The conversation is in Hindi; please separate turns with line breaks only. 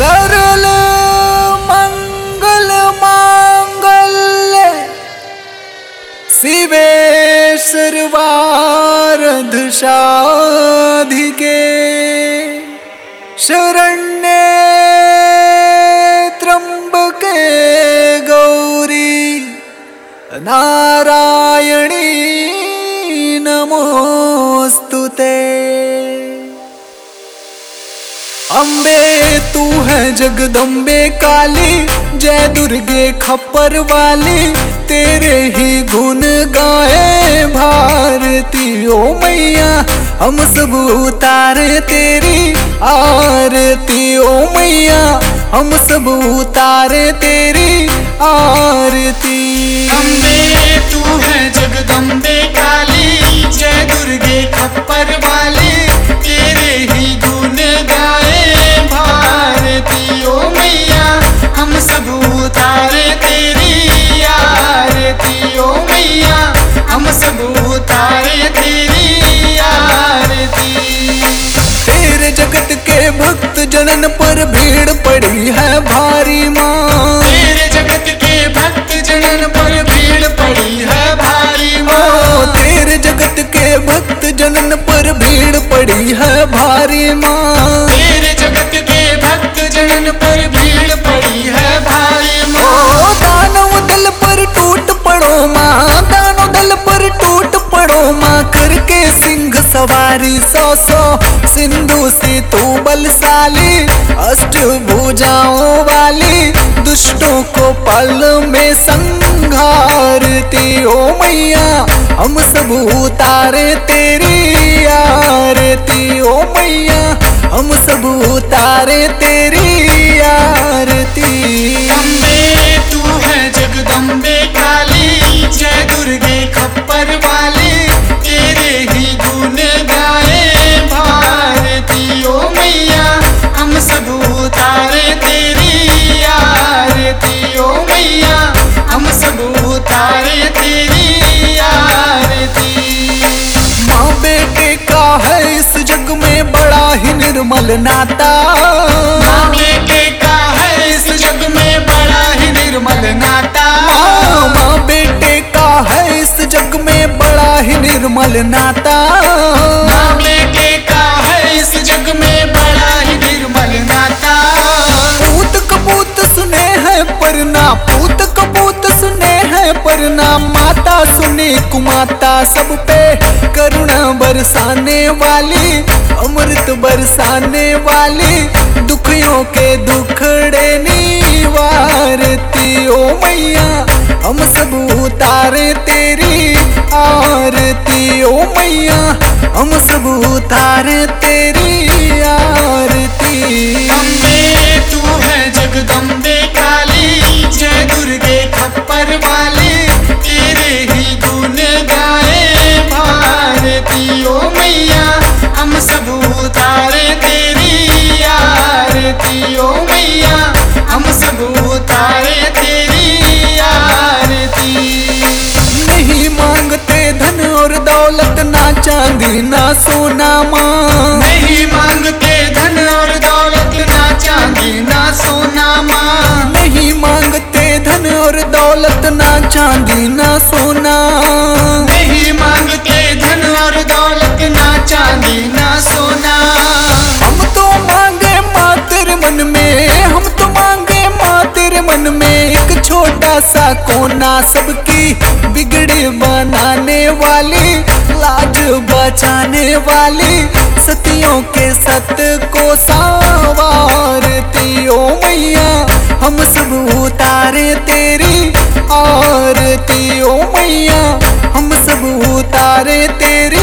सरल मंगल मांगल्य शिवे सर्वार्थ साधिके शरण्ये त्र्यंबके गौरी नारायणी नमोस्तुते। अम्बे तू है जगदम्बे काली, जय दुर्गे खप्पर वाली, तेरे ही गुण गाए भारती ओ मैया। हम सब उतारे तेरी आरती ओ मैया, हम सब उतारे तेरी आरती।
अम्बे तू है जगदम्बे काली, जय दुर्गे खप्पर वाली, तेरे ही गुण गाए भारती ओ मैया। हम सब उतारे तेरी आरती ओ मैया, हम सब उतारे तेरी आरती।
तेरे जगत के भक्त जनन पर भीड़ पड़ी है भारी माँ,
तेरे जगत के भक्त जनन पर भीड़ पड़ी है भारी माँ।
तेरे जगत के भक्त जनन पर भीड़ पड़ी है भारी माँ,
तेरे जगत के भक्त जनन पर भीड़ पड़ी है भारी माँ।
दानव दल पर टूट पड़ो माँ, दानव दल पर टूट पड़ो माँ, करके सिंह सवारी सौ सौ सिंधु से तू बलशाली, अष्ट भुजाओं वाली, दुष्टों को पल में संघारती ओ मैया। हम सब उतारे तेरी आरती ओ मैया, हम सब उतारे तेरी आरती।
अम्बे तू है जगदम्बे काली, जय दुर्गे खप्पर वाली, तेरे ही गुण गाए भारती ओ मैया। हम सब उतारे तेरी आरती ओ मैया, हम सब उतारे तेरी आरती।
माँ बेटे का है इस जग में बड़ा ही निर्मल नाता,
माँ बेटे का है इस जग में बड़ा ही निर्मल नाता।
माँ बेटे का है इस जग में बड़ा ही निर्मल नाता।
माँ बेटे का है इस जग में बड़ा ही निर्मल नाता।
पूत कपूत सुने हैं परना, पूत कपूत सुने हैं परना, माता सुने कुमाता, सब पे करुणा बरसाने वाली, अमृत बरसाने वाली, दुखियों के दुखड़े निवारती ओ मैया। हम सब उतारे तेरी आरती ओ मैया, हम सब उतारे तेरी आरती।
अम्बे तू है जगदम्बे काली, जय दुर्गे खप्पर वाली, तेरे ही गुण गाए भारती ओ मैया। हम सब उतारे तेरी आरती ओ मैया, हम सब उतारे तेरी आरती।
नहीं मांगते धन और दौलत, ना चांदी ना सोना माँ,
नहीं मांगते धन और दौलत, ना चांदी ना सोना माँ।
नहीं मांगते धन और दौलत, ना चांदी ना सोना,
नहीं मांगते धन और दौलत, ना चांदी ना सोना।
हम तो मांगे माँ तेरे मन में, हम तो मांगे माँ तेरे मन में, एक छोटा सा कोना, सबकी बिगड़ी बनाने वाली, लाज बचाने वाली, सतियों के सत को संवारती ओ मैया। हम सब उतारे तेरी आरती ओ मैया, हम सब उतारे तेरी